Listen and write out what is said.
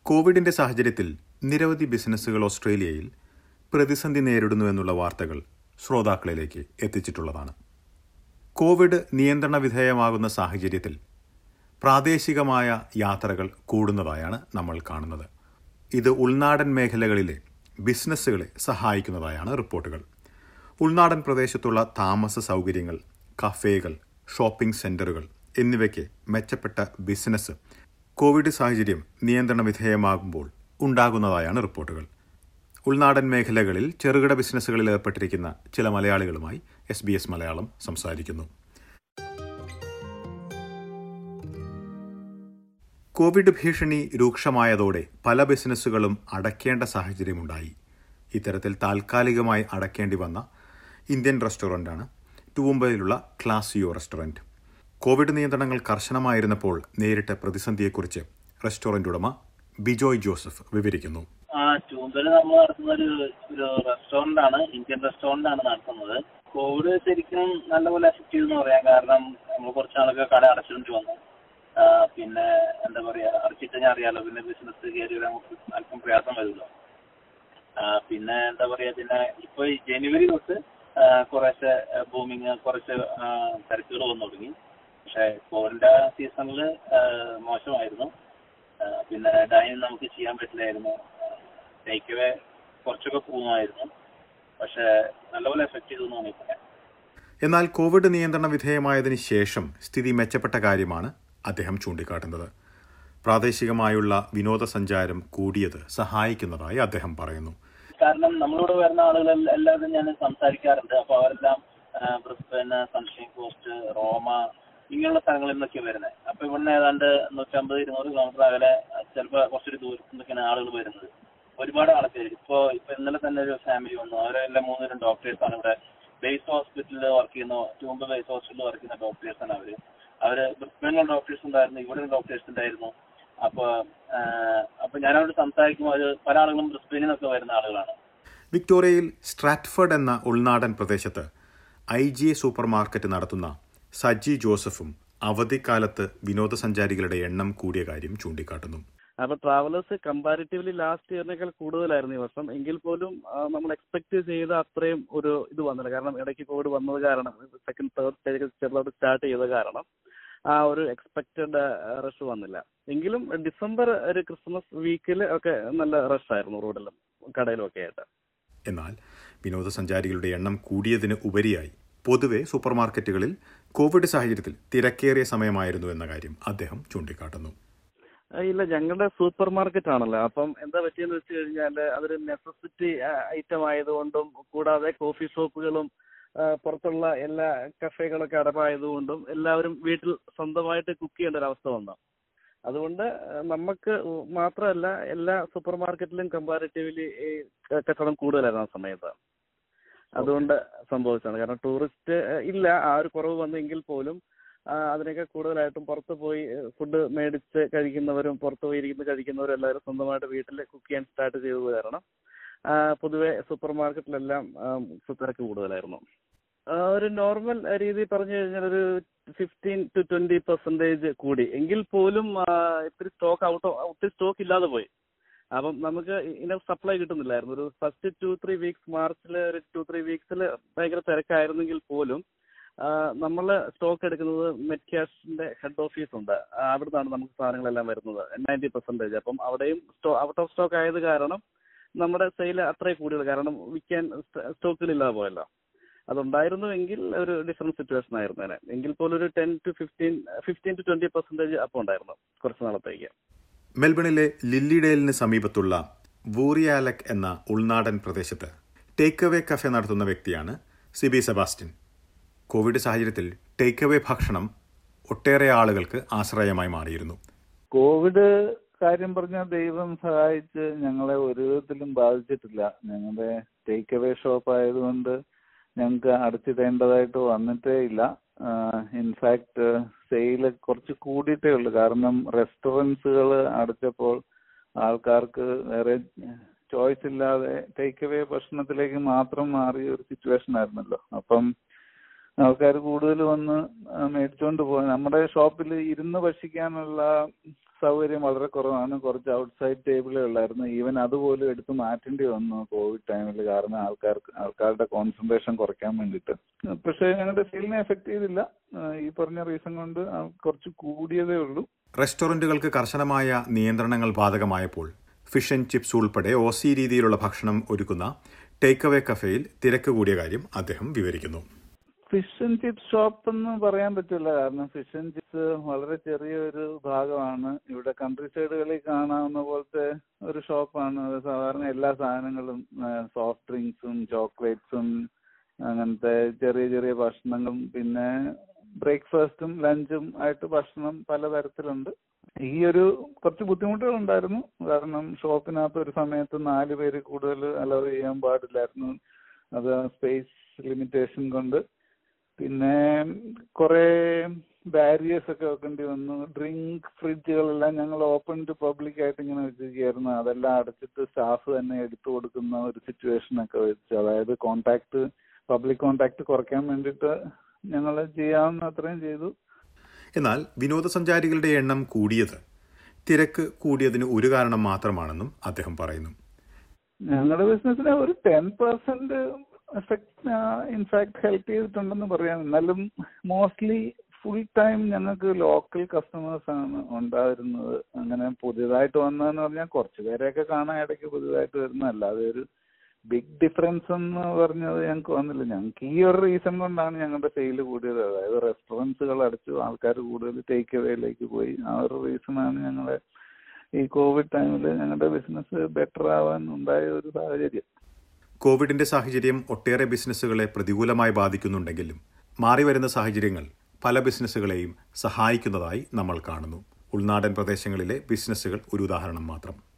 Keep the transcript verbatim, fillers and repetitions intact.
കോവിഡിന്റെ സാഹചര്യത്തിൽ നിരവധി ബിസിനസ്സുകൾ ഓസ്ട്രേലിയയിൽ പ്രതിസന്ധി നേരിടുന്നു എന്നുള്ള വാർത്തകൾ ശ്രോതാക്കളിലേക്ക് എത്തിച്ചിട്ടുള്ളതാണ്. കോവിഡ് നിയന്ത്രണ വിധേയമാകുന്ന സാഹചര്യത്തിൽ പ്രാദേശികമായ യാത്രകൾ കൂടുന്നതായാണ് നമ്മൾ കാണുന്നത്. ഇത് ഉൾനാടൻ മേഖലകളിലെ ബിസിനസ്സുകളെ സഹായിക്കുന്നതായാണ് റിപ്പോർട്ടുകൾ. ഉൾനാടൻ പ്രദേശത്തുള്ള താമസ സൗകര്യങ്ങൾ, കഫേകൾ, ഷോപ്പിംഗ് സെന്ററുകൾ എന്നിവയ്ക്ക് മെച്ചപ്പെട്ട ബിസിനസ് കോവിഡ് സാഹചര്യം നിയന്ത്രണ വിധേയമാകുമ്പോൾ ഉണ്ടാകുന്നതായാണ് റിപ്പോർട്ടുകൾ. ഉൾനാടൻ മേഖലകളിൽ ചെറുകിട ബിസിനസ്സുകളിൽ ഏർപ്പെട്ടിരിക്കുന്ന ചില മലയാളികളുമായി എസ് ബി എസ് മലയാളം സംസാരിക്കുന്നു. കോവിഡ് ഭീഷണി രൂക്ഷമായതോടെ പല ബിസിനസ്സുകളും അടയ്ക്കേണ്ട സാഹചര്യമുണ്ടായി. ഇത്തരത്തിൽ താൽക്കാലികമായി അടയ്ക്കേണ്ടി വന്ന ഇന്ത്യൻ റെസ്റ്റോറൻ്റാണ് ടൂംബയിലുള്ള ക്ലാസിയോ റെസ്റ്റോറൻറ്റ്. കോവിഡ് നിയന്ത്രണങ്ങൾ കർശനമായിരുന്നപ്പോൾ നേരിട്ട പ്രതിസന്ധിയെക്കുറിച്ച് റെസ്റ്റോറന്റ് ഉടമ ബിജോയ് ജോസഫ് വിവരിക്കുന്നു. ആ ടൂംബയിൽ നമ്മൾ നടത്തുന്ന ഒരു ഒരു റെസ്റ്റോറന്റ് ആണ്, ഇന്ത്യൻ റെസ്റ്റോറന്റ് ആണ് നടത്തുന്നത്. കോവിഡ് ശരിക്കും നല്ലപോലെ എഫക്ട് ചെയ്തെന്ന് പറയാം. കാരണം നമ്മൾ കുറച്ച് നാളൊക്കെ കട അടച്ചുകൊണ്ട് വന്നു. പിന്നെ എന്താ പറയാ, അടച്ചിട്ട് കഴിഞ്ഞാൽ അറിയാലോ, പിന്നെ ബിസിനസ് കയറി നമുക്ക് അല്പം പ്രയാസം വരുമല്ലോ. പിന്നെ എന്താ പറയാ, പിന്നെ ഇപ്പൊ ഈ ജനുവരി തൊട്ട് കുറേശ്ശെ ബൂമിങ്, കുറച്ച് തിരക്കുകൾ വന്നു തുടങ്ങി. പക്ഷേ കോവിഡിന്റെ സീസണിൽ മോശമായിരുന്നു. പിന്നെ ഡൈനിങ് നമുക്ക് ചെയ്യാൻ പറ്റില്ലായിരുന്നു. ടേക്ക് അവേ കുറച്ചൊക്കെ പോകുമായിരുന്നു. പക്ഷേ നല്ലപോലെ എഫക്ട് ചെയ്തു എന്ന് പറയാം. എന്നാൽ കോവിഡ് നിയന്ത്രണ വിധേയമായതിനു ശേഷം സ്ഥിതി മെച്ചപ്പെട്ട കാര്യമാണ് അദ്ദേഹം ചൂണ്ടിക്കാട്ടുന്നത്. പ്രാദേശികമായുള്ള വിനോദസഞ്ചാരം കൂടിയത് സഹായിക്കുന്നതായി അദ്ദേഹം പറയുന്നു. കാരണം നമ്മളോട് വരുന്ന ആളുകൾ എല്ലാവരും ഞാൻ സംസാരിക്കാറുണ്ട്. അപ്പോൾ അവരെല്ലാം ബ്രിസ്ബൻ, സൺഷൈൻ കോസ്റ്റ്, റോമ ഇങ്ങനെയുള്ള സ്ഥലങ്ങളിൽ നിന്നൊക്കെ വരുന്നത്. അപ്പൊ ഇവിടുന്ന് ഏതാണ്ട് നൂറ്റമ്പത് ഇരുന്നൂറ് കിലോമീറ്റർ അകലെ, ചിലപ്പോൾ കുറച്ചൊരു ദൂരത്തു നിന്നൊക്കെയാണ് ആളുകൾ വരുന്നത്. ഒരുപാട് ആൾക്കാർ ഇപ്പോ ഇപ്പൊ ഇന്നലെ തന്നെ ഒരു ഫാമിലി വന്നു. അവരെല്ലാം മൂന്നുപേരും ഡോക്ടേഴ്സാണ്. ഇവിടെ ബേസ് ഹോസ്പിറ്റലിൽ വർക്ക് ചെയ്യുന്ന, ട്യൂംബ് ബേസ് ഹോസ്പിറ്റലിൽ വർക്ക് ചെയ്യുന്ന ഡോക്ടേഴ്സാണ് അവര്. അവര് ബ്രിസ്ബനിലുള്ള ഡോക്ടേഴ്സ് ഉണ്ടായിരുന്നു, ഇവിടെ ഡോക്ടേഴ്സ് ഉണ്ടായിരുന്നു. അപ്പൊ അപ്പൊ ഞാനവരോട് സംസാരിക്കുമ്പോൾ അത് പല ആളുകളും ബ്രിസ്ബനിൽ നിന്നൊക്കെ വരുന്ന ആളുകളാണ്. വിക്ടോറിയയിൽ സ്ട്രാറ്റ്ഫർഡ് എന്ന ഉൾനാടൻ പ്രദേശത്ത് I G A supermarket നടത്തുന്ന സജി ജോസഫും അവധിക്കാലത്ത് വിനോദസഞ്ചാരികളുടെ എണ്ണം കൂടിയ കാര്യം ചൂണ്ടിക്കാട്ടുന്നു. അപ്പൊ ട്രാവലേഴ്സ് കമ്പാരിറ്റീവ്ലി ലാസ്റ്റ് ഇയറിനേക്കാൾ കൂടുതലായിരുന്നു ഈ വർഷം. എങ്കിൽ പോലും നമ്മൾ എക്സ്പെക്ട് ചെയ്ത അത്രയും ഒരു ഇത് വന്നില്ല. കാരണം ഇടയ്ക്ക് കോവിഡ് വന്നത് കാരണം, സെക്കൻഡ് തേർഡ് സ്റ്റേജ് ചെറുതായിട്ട് സ്റ്റാർട്ട് ചെയ്ത കാരണം ആ ഒരു എക്സ്പെക്റ്റഡ് റഷ് വന്നില്ല. എങ്കിലും ഡിസംബർ ഒരു ക്രിസ്മസ് വീക്കിൽ ഒക്കെ നല്ല റഷ് ആയിരുന്നു റോഡിലും കടയിലും ഒക്കെ ആയിട്ട്. എന്നാൽ വിനോദസഞ്ചാരികളുടെ എണ്ണം കൂടിയതിന് ഉപരിയായി പൊതുവെ സൂപ്പർ മാർക്കറ്റുകളിൽ കോവിഡ് സാഹചര്യത്തിൽ തിരക്കേറിയ സമയമായിരുന്നു എന്ന കാര്യം അദ്ദേഹം ചൂണ്ടിക്കാട്ടുന്നു. ഇല്ല, ഞങ്ങളുടെ സൂപ്പർ മാർക്കറ്റ് ആണല്ലോ. അപ്പം എന്താ പറ്റിയെന്ന് വെച്ച് കഴിഞ്ഞാൽ അതൊരു നെസസിറ്റി ഐറ്റം ആയതുകൊണ്ടും, കൂടാതെ കോഫി ഷോപ്പുകളും പുറത്തുള്ള എല്ലാ കഫേകളൊക്കെ അടവായതുകൊണ്ടും എല്ലാവരും വീട്ടിൽ സ്വന്തമായിട്ട് കുക്ക് ചെയ്യേണ്ട ഒരു അവസ്ഥ വന്നു. അതുകൊണ്ട് നമുക്ക് മാത്രമല്ല, എല്ലാ സൂപ്പർ മാർക്കറ്റിലും കമ്പാരിറ്റീവ്ലി കച്ചവടം കൂടുതലായിരുന്നു ആ സമയത്ത്. അതുകൊണ്ട് സംഭവിച്ചതാണ്. കാരണം ടൂറിസ്റ്റ് ഇല്ല, ആ ഒരു കുറവ് വന്നെങ്കിൽ പോലും അതിനൊക്കെ കൂടുതലായിട്ടും പുറത്ത് പോയി ഫുഡ് മേടിച്ച് കഴിക്കുന്നവരും പുറത്ത് പോയി ഇരിക്കുന്ന കഴിക്കുന്നവരും എല്ലാവരും സ്വന്തമായിട്ട് വീട്ടിൽ കുക്ക് ചെയ്യാൻ സ്റ്റാർട്ട് ചെയ്തത് കാരണം പൊതുവെ സൂപ്പർ മാർക്കറ്റിലെല്ലാം തിരക്ക് കൂടുതലായിരുന്നു. ഒരു നോർമൽ രീതി പറഞ്ഞു കഴിഞ്ഞാൽ ഒരു ഫിഫ്റ്റീൻ ടു ട്വന്റി പെർസെൻറ്റേജ് കൂടി. എങ്കിൽ പോലും ഇത്തിരി സ്റ്റോക്ക് ഔട്ട് ഒത്തിരി സ്റ്റോക്ക് ഇല്ലാതെ പോയി. അപ്പം നമുക്ക് ഇങ്ങനെ സപ്ലൈ കിട്ടുന്നില്ലായിരുന്നു. ഒരു ഫസ്റ്റ് ടു ത്രീ വീക്സ് മാർച്ചിൽ ഒരു ടു ത്രീ വീക്സിൽ ഭയങ്കര തിരക്കായിരുന്നെങ്കിൽ പോലും നമ്മൾ സ്റ്റോക്ക് എടുക്കുന്നത് മെറ്റ് ക്യാഷിന്റെ ഹെഡ് ഓഫീസ് ഉണ്ട്, അവിടെ നിന്നാണ് നമുക്ക് സാധനങ്ങളെല്ലാം വരുന്നത് നയൻറ്റി പെർസെൻറ്റേജ്. അപ്പം അവിടെയും സ്റ്റോ ഔട്ട് ഓഫ് സ്റ്റോക്ക് ആയത് കാരണം നമ്മുടെ സെയിൽ അത്രയും കൂടിയുള്ളൂ. കാരണം വിൽക്കാൻ സ്റ്റോക്കിലില്ലാതെ പോയല്ലോ. അതുണ്ടായിരുന്നുവെങ്കിൽ ഒരു ഡിഫറെന്റ് സിറ്റുവേഷൻ ആയിരുന്നേനെ. എങ്കിൽ പോലും ഒരു ten to fifteen fifteen to twenty percentage അപ്പം ഉണ്ടായിരുന്നു കുറച്ച് നാളത്തേക്ക്. മെൽബണിലെ ലില്ലിഡെയിലിന് സമീപത്തുള്ള വൂറിയാലക് എന്ന ഉൾനാടൻ പ്രദേശത്ത് ടേക്ക് അവേ കഫേ നടത്തുന്ന വ്യക്തിയാണ് സിബി സെബാസ്റ്റ്യൻ. കോവിഡ് സാഹചര്യത്തിൽ ടേക്ക് അവേ ഭക്ഷണം ഒട്ടേറെ ആളുകൾക്ക് ആശ്രയമായി മാറിയിരുന്നു. കോവിഡ് കാര്യം പറഞ്ഞാൽ ദൈവം സഹായിച്ച് ഞങ്ങളെ ഒരു വിധത്തിലും ബാധിച്ചിട്ടില്ല. ഞങ്ങളുടെ ടേക്ക് അവേ ഷോപ്പ് ആയതുകൊണ്ട് ഞങ്ങൾക്ക് അടച്ചിടേണ്ടതായിട്ട് വന്നിട്ടേ ഇല്ല. ഇൻഫാക്ട് സെയില് കുറച്ച് കൂടിയിട്ടേ ഉള്ളൂ. കാരണം റെസ്റ്റോറൻറ്റ്സുകൾ അടച്ചപ്പോൾ ആൾക്കാർക്ക് വേറെ ചോയ്സ് ഇല്ലാതെ ടേക്ക് അവേ ഭക്ഷണത്തിലേക്ക് മാത്രം മാറിയ ഒരു സിറ്റുവേഷൻ ആയിരുന്നല്ലോ. അപ്പം ആൾക്കാർ കൂടുതൽ വന്ന് മേടിച്ചുകൊണ്ട് പോകാൻ. നമ്മുടെ ഷോപ്പിൽ ഇരുന്ന് ഭക്ഷിക്കാനുള്ള സൗകര്യം വളരെ കുറവാണ്. കുറച്ച് ഔട്ട്സൈഡ് ടേബിളേ ഉള്ളായിരുന്നു. ഈവൻ അതുപോലും എടുത്ത് മാറ്റേണ്ടി വന്നു കോവിഡ് ടൈമിൽ. കാരണം ആൾക്കാർക്ക് ആൾക്കാരുടെ കോൺസെൻട്രേഷൻ കുറയ്ക്കാൻ വേണ്ടിയിട്ട്. പക്ഷേ ഞങ്ങളുടെ സെയിലിനെ എഫക്ട് ചെയ്തില്ല. ഈ പറഞ്ഞ റീസൺ കൊണ്ട് കുറച്ച് കൂടിയതേ ഉള്ളൂ. റെസ്റ്റോറന്റുകൾക്ക് കർശനമായ നിയന്ത്രണങ്ങൾ ബാധകമായപ്പോൾ ഫിഷ് ആൻഡ് ചിപ്സ് ഉൾപ്പെടെ ഓസി രീതിയിലുള്ള ഭക്ഷണം ഒരുക്കുന്ന ടേക്ക് അവേ കഫേയിൽ തിരക്ക് കൂടിയ കാര്യം അദ്ദേഹം വിവരിക്കുന്നു. ഫിഷ് ആൻഡ് ചിപ്സ് ഷോപ്പ് എന്ന് പറയാൻ പറ്റില്ല. കാരണം ഫിഷ് ആൻഡ് ചിപ്സ് വളരെ ചെറിയൊരു ഭാഗമാണ്. ഇവിടെ കൺട്രി സൈഡുകളിൽ കാണാവുന്ന പോലത്തെ ഒരു ഷോപ്പാണ്. സാധാരണ എല്ലാ സാധനങ്ങളും സോഫ്റ്റ് ഡ്രിങ്ക്സും ചോക്ലേറ്റ്സും അങ്ങനത്തെ ചെറിയ ചെറിയ ഭക്ഷണങ്ങളും പിന്നെ ബ്രേക്ക്ഫാസ്റ്റും ലഞ്ചും ആയിട്ട് ഭക്ഷണം പലതരത്തിലുണ്ട്. ഈ ഒരു കുറച്ച് ബുദ്ധിമുട്ടുകൾ ഉണ്ടായിരുന്നു. കാരണം ഷോപ്പിനകത്ത് ഒരു സമയത്ത് നാല് പേര് കൂടുതൽ അലോ ചെയ്യാൻ പാടില്ലായിരുന്നു. അത് സ്പേസ് ലിമിറ്റേഷൻ കൊണ്ട്. പിന്നെ കുറെ ബാരിയേഴ്സ് ഒക്കെ വെക്കേണ്ടി വന്നു. ഡ്രിങ്ക് ഫ്രിഡ്ജുകളെല്ലാം ഞങ്ങൾ ഓപ്പൺ ടു പബ്ലിക് ആയിട്ട് ഇങ്ങനെ വെച്ചിരിക്കുകയായിരുന്നു. അതെല്ലാം അടച്ചിട്ട് സ്റ്റാഫ് തന്നെ എടുത്തു കൊടുക്കുന്ന ഒരു സിറ്റുവേഷൻ ഒക്കെ വെച്ച്, അതായത് കോണ്ടാക്ട് പബ്ലിക് കോണ്ടാക്ട് കുറയ്ക്കാൻ വേണ്ടിയിട്ട് ഞങ്ങൾ ചെയ്യാവുന്ന അത്രയും ചെയ്തു. എന്നാൽ വിനോദസഞ്ചാരികളുടെ എണ്ണം കൂടിയത് തിരക്ക് കൂടിയതിന് ഒരു കാരണം മാത്രമാണെന്നും അദ്ദേഹം പറയുന്നു. ഞങ്ങളുടെ ബിസിനസ്സിനെ ഒരു ten percent effect in fact help ചെയ്തിട്ടുണ്ടെന്ന് പറയാം. എന്നാലും മോസ്റ്റ്ലി ഫുൾ ടൈം ഞങ്ങൾക്ക് ലോക്കൽ കസ്റ്റമേഴ്സ് ആണ് ഉണ്ടായിരുന്നത്. അങ്ങനെ പുതിയതായിട്ട് വന്നതെന്ന് പറഞ്ഞാൽ കുറച്ച് പേരെയൊക്കെ കാണാൻ ഇടയ്ക്ക് പുതിയതായിട്ട് വരുന്ന, അല്ലാതെ ഒരു ബിഗ് ഡിഫറൻസ് എന്ന് പറഞ്ഞത് ഞങ്ങൾക്ക് വന്നില്ല. ഞങ്ങൾക്ക് ഈ ഒരു റീസൺ കൊണ്ടാണ് ഞങ്ങളുടെ സെയിൽ കൂടിയത്. അതായത് റെസ്റ്റോറൻറ്റ്സുകൾ അടച്ചു, ആൾക്കാർ കൂടുതൽ ടേക്ക് അവേയിലേക്ക് പോയി. ആ ഒരു റീസണാണ് ഞങ്ങളെ ഈ കോവിഡ് ടൈമിൽ ഞങ്ങളുടെ ബിസിനസ് ബെറ്റർ ആവാൻ ഉണ്ടായ ഒരു സാഹചര്യം. കോവിഡിന്റെ സാഹചര്യം ഒട്ടേറെ ബിസിനസ്സുകളെ പ്രതികൂലമായി ബാധിക്കുന്നുണ്ടെങ്കിലും മാറിവരുന്ന സാഹചര്യങ്ങൾ പല ബിസിനസ്സുകളെയും സഹായിക്കുന്നതായി നമ്മൾ കാണുന്നു. ഉൾനാടൻ പ്രദേശങ്ങളിലെ ബിസിനസ്സുകൾ ഒരു ഉദാഹരണം മാത്രം.